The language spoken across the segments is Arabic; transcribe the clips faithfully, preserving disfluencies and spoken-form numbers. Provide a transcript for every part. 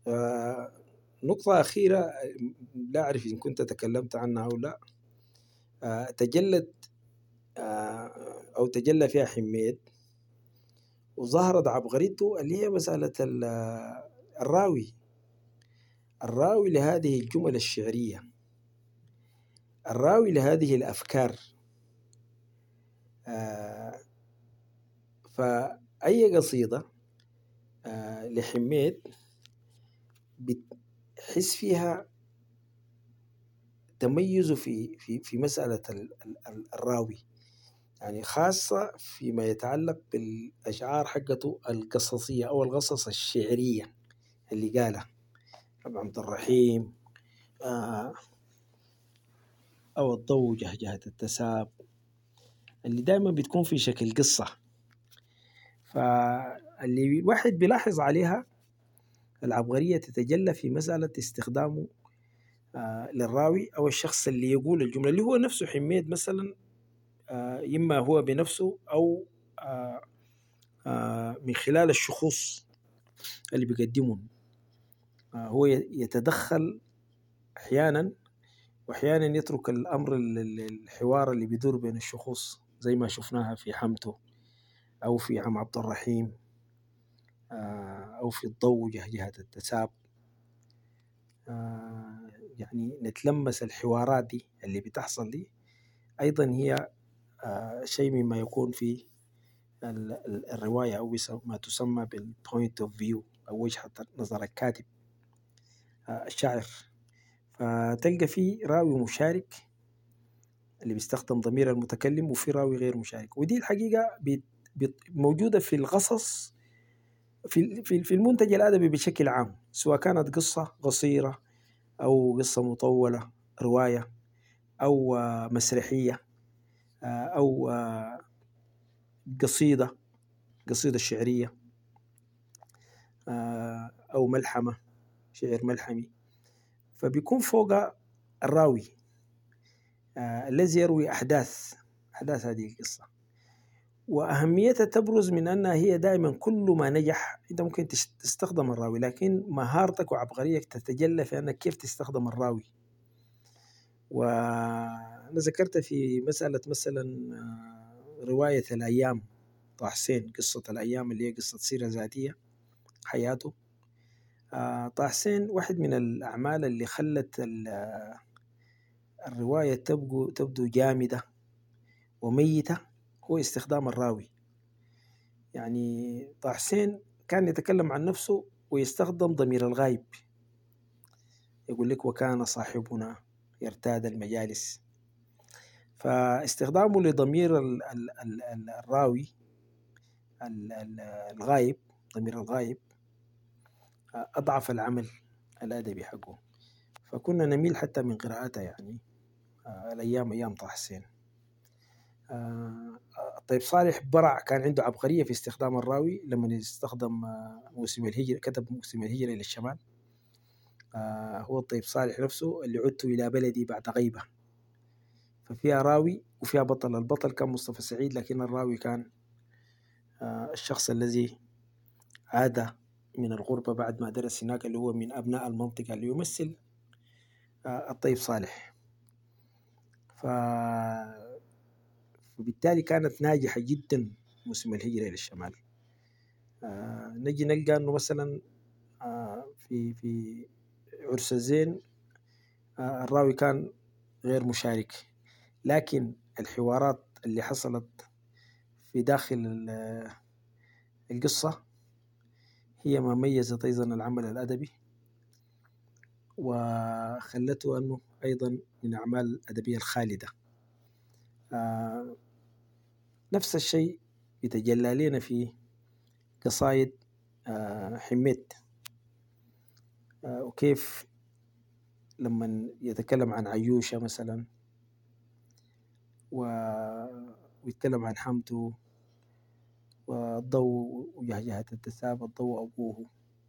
آه، نقطة أخيرة، لا أعرف إن كنت تكلمت عنها أو لا. آه، تجلت آه، أو تجلى فيها حميد وظهرت عبقريته اللي هي مسألة ال- الراوي الراوي لهذه الجمل الشعرية، الراوي لهذه الأفكار. آه، فأي قصيدة آه، لحميد بتحس فيها تميز في في في مسألة ال- ال- الراوي، يعني خاصة فيما يتعلق بالأشعار حقته القصصية أو القصص الشعرية اللي قالها أبو عبد الرحيم. آه، أو الضوء جهجهة التساب اللي دائما بتكون في شكل قصة. فاللي الواحد بيلاحظ عليها العبقرية تتجلى في مسألة استخدامه آه للراوي أو الشخص اللي يقول الجملة اللي هو نفسه حميد مثلا. آه إما هو بنفسه أو آه آه من خلال الشخوص اللي بيقدمهم. آه هو يتدخل أحيانا، وأحيانا يترك الأمر الحوار اللي بيدور بين الشخوص زي ما شفناها في حمته أو في عم عبد الرحيم أو في الضوء جهجهة التساب. يعني نتلمس الحوارات دي اللي بتحصل دي أيضا هي شيء مما يكون في الرواية أو ما تسمى بالpoint of view أو وجهة نظر الكاتب الشاعر. فتلقى في راوي مشارك اللي بيستخدم ضمير المتكلم، وفي راوي غير مشارك، ودي الحقيقة موجودة في القصص في في المنتج الأدبي بشكل عام، سواء كانت قصة قصيرة أو قصة مطولة، رواية أو مسرحية أو قصيدة قصيدة شعرية أو ملحمة، شعر ملحمي. فبيكون فوق الراوي الذي يروي أحداث أحداث هذه القصة. وأهميتها تبرز من أنها هي دائما كل ما نجح أنت ممكن تستخدم الراوي، لكن مهارتك وعبقريتك تتجلى في أنك كيف تستخدم الراوي. وأنا ذكرت في مسألة مثلا رواية الأيام طه حسين، قصة الأيام اللي هي قصة سيرة ذاتية حياته. طه حسين واحد من الأعمال اللي خلت الرواية تبدو تبدو جامدة وميتة هو استخدام الراوي. يعني طه حسين كان يتكلم عن نفسه ويستخدم ضمير الغائب، يقول لك وكان صاحبنا يرتاد المجالس. فاستخدامه لضمير ال ال ال الراوي الغائب، ضمير الغائب، أضعف العمل الأدبي حقه. فكنا نميل حتى من قراءته يعني الأيام أيام طه حسين. طيب صالح برع كان عنده عبقرية في استخدام الراوي لما يستخدم موسم الهجرة، كتب موسم الهجرة إلى الشمال. هو الطيب صالح نفسه اللي عدت إلى بلدي بعد غيبة، ففيها راوي وفيها بطل. البطل كان مصطفى سعيد، لكن الراوي كان الشخص الذي عاد من الغربة بعد ما درس هناك، اللي هو من أبناء المنطقة، اللي يمثل الطيب صالح. ف... فبالتالي كانت ناجحة جدا موسم الهجرة إلى الشمال. آه نجي نلقى أنه مثلا آه في في عرس الزين آه الراوي كان غير مشارك، لكن الحوارات اللي حصلت في داخل القصة هي ما ميزت أيضا العمل الأدبي وخلته أنه أيضا من الأعمال الأدبية الخالدة. آه نفس الشيء يتجلى لنا في قصائد آه حميد. آه وكيف لما يتكلم عن عيوشة مثلا ويتكلم عن حمته والضوء وجهجهة التساب، الضوء أبوه،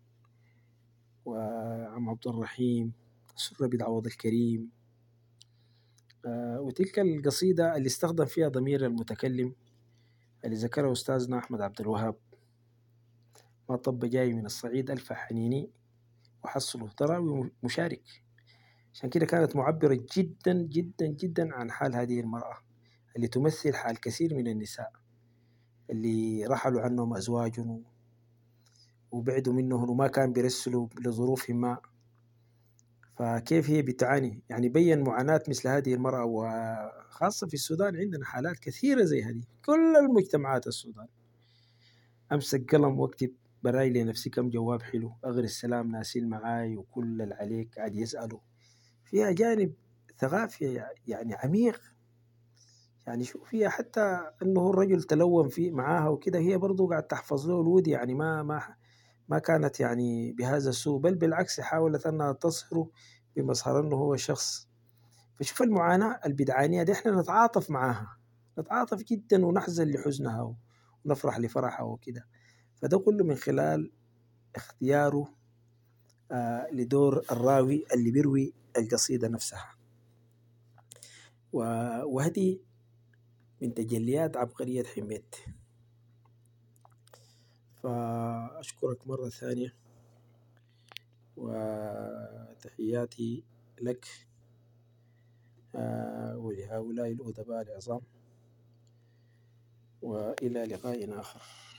وعم عبد الرحيم سر بدعوض الكريم. آه وتلك القصيدة اللي استخدم فيها ضمير المتكلم اللي ذكره أستاذنا أحمد عبد الوهاب: ما طب جاي من الصعيد ألف حنيني وحصله، ده راوي مشارك. عشان كده كانت معبرة جدا جدا جدا عن حال هذه المرأة اللي تمثل حال كثير من النساء اللي رحلوا عنهم أزواجهم وبعدوا منهم وما كان بيرسلوا لظروفهم ما. فكيف هي بتعاني؟ يعني بين معاناة مثل هذه المرأة، وخاصة في السودان عندنا حالات كثيرة زي هذه، كل المجتمعات السودان. أمسك قلم واكتب براي لنفسي كم جواب حلو، أغري السلام ناسين معاي وكل اللي عليك قاعد يسألوا. فيها جانب ثقافي يعني عميق. يعني شوف فيها حتى أنه الرجل تلون فيه معاها وكده، هي برضو قاعد تحفظ له الود، يعني ما ما ما كانت يعني بهذا السوء، بل بالعكس حاولت أنها تصهره بمظهر أنه هو شخص. فشوف المعاناة البدعانية دي احنا نتعاطف معاها، نتعاطف جدا ونحزن لحزنها ونفرح لفرحها وكده. فده كله من خلال اختياره آه لدور الراوي اللي بيروي القصيدة نفسها. وهذه من تجليات عبقرية حميد. فأشكرك مرة ثانية وتحياتي لك آه ولهؤلاء الأدباء العظام، وإلى لقاء آخر.